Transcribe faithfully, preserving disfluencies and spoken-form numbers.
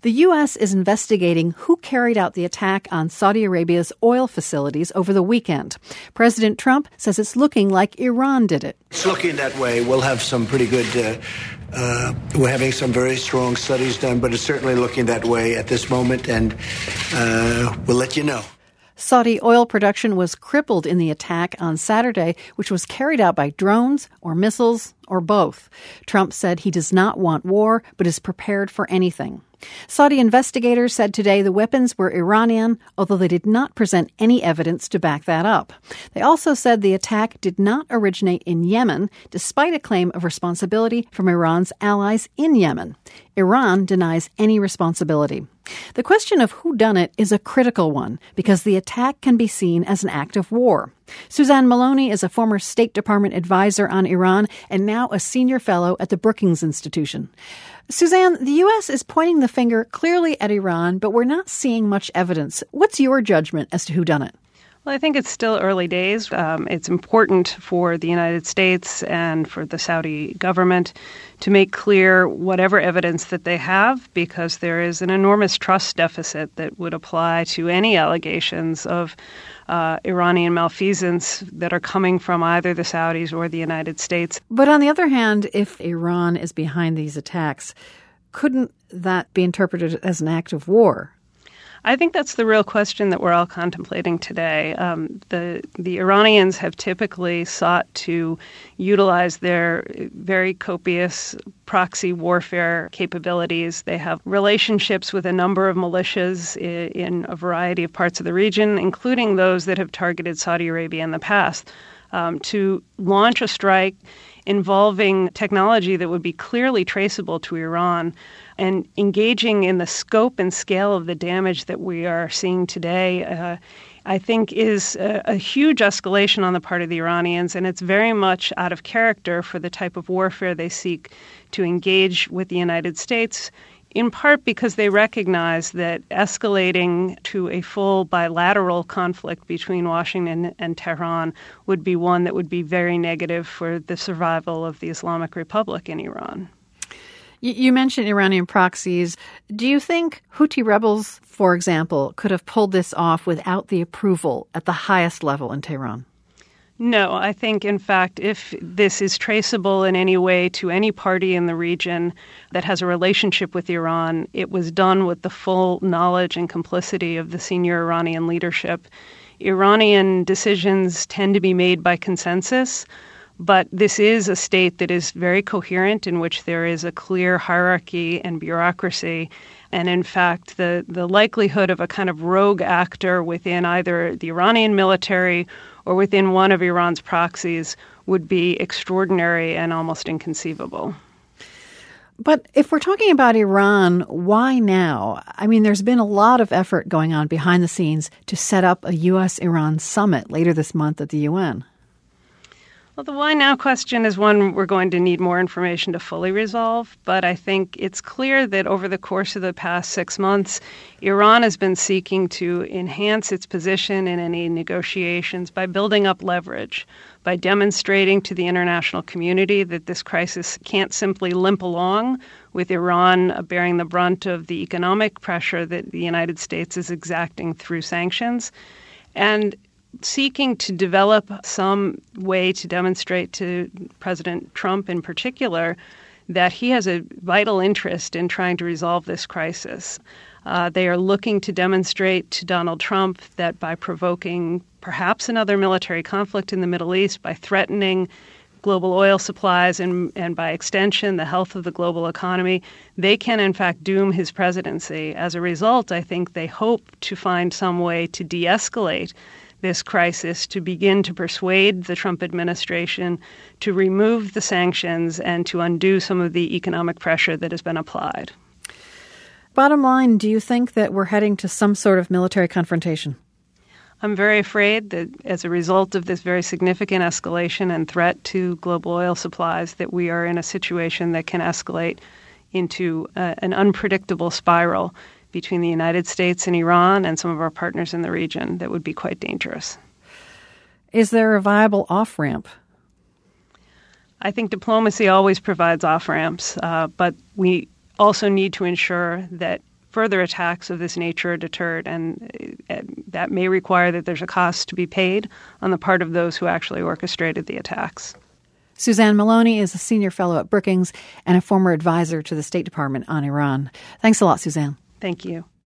The U S is investigating who carried out the attack on Saudi Arabia's oil facilities over the weekend. President Trump says it's looking like Iran did it. It's looking that way. We'll have some pretty good, uh, uh, we're having some very strong studies done, but it's certainly looking that way at this moment, and uh, we'll let you know. Saudi oil production was crippled in the attack on Saturday, which was carried out by drones or missiles or both. Trump said he does not want war, but is prepared for anything. Saudi investigators said today the weapons were Iranian, although they did not present any evidence to back that up. They also said the attack did not originate in Yemen, despite a claim of responsibility from Iran's allies in Yemen. Iran denies any responsibility. The question of who done it is a critical one because the attack can be seen as an act of war. Suzanne Maloney is a former State Department advisor on Iran and now a senior fellow at the Brookings Institution. Suzanne, the U S is pointing the finger clearly at Iran, but we're not seeing much evidence. What's your judgment as to who done it? Well, I think it's still early days. Um, it's important for the United States and for the Saudi government to make clear whatever evidence that they have, because there is an enormous trust deficit that would apply to any allegations of uh, Iranian malfeasance that are coming from either the Saudis or the United States. But on the other hand, if Iran is behind these attacks, couldn't that be interpreted as an act of war? I think that's the real question that we're all contemplating today. Um, the the Iranians have typically sought to utilize their very copious proxy warfare capabilities. They have relationships with a number of militias in, in a variety of parts of the region, including those that have targeted Saudi Arabia in the past, um, to launch a strike involving technology that would be clearly traceable to Iran. And engaging in the scope and scale of the damage that we are seeing today, uh, I think, is a, a huge escalation on the part of the Iranians, and it's very much out of character for the type of warfare they seek to engage with the United States, in part because they recognize that escalating to a full bilateral conflict between Washington and Tehran would be one that would be very negative for the survival of the Islamic Republic in Iran. You mentioned Iranian proxies. Do you think Houthi rebels, for example, could have pulled this off without the approval at the highest level in Tehran? No, I think, in fact, if this is traceable in any way to any party in the region that has a relationship with Iran, it was done with the full knowledge and complicity of the senior Iranian leadership. Iranian decisions tend to be made by consensus. But this is a state that is very coherent, in which there is a clear hierarchy and bureaucracy. And in fact, the, the likelihood of a kind of rogue actor within either the Iranian military or within one of Iran's proxies would be extraordinary and almost inconceivable. But if we're talking about Iran, why now? I mean, there's been a lot of effort going on behind the scenes to set up a U S Iran summit later this month at the U N. Well, the why now question is one we're going to need more information to fully resolve, but I think it's clear that over the course of the past six months, Iran has been seeking to enhance its position in any negotiations by building up leverage, by demonstrating to the international community that this crisis can't simply limp along with Iran bearing the brunt of the economic pressure that the United States is exacting through sanctions, and seeking to develop some way to demonstrate to President Trump in particular that he has a vital interest in trying to resolve this crisis. Uh, they are looking to demonstrate to Donald Trump that by provoking perhaps another military conflict in the Middle East, by threatening global oil supplies and, and by extension the health of the global economy, they can in fact doom his presidency. As a result, I think they hope to find some way to de-escalate this crisis, to begin to persuade the Trump administration to remove the sanctions and to undo some of the economic pressure that has been applied. Bottom line, do you think that we're heading to some sort of military confrontation? I'm very afraid that as a result of this very significant escalation and threat to global oil supplies, that we are in a situation that can escalate into uh, an unpredictable spiral between the United States and Iran and some of our partners in the region that would be quite dangerous. Is there a viable off-ramp? I think diplomacy always provides off-ramps, uh, but we also need to ensure that further attacks of this nature are deterred. And uh, that may require that there's a cost to be paid on the part of those who actually orchestrated the attacks. Suzanne Maloney is a senior fellow at Brookings and a former advisor to the State Department on Iran. Thanks a lot, Suzanne. Thank you.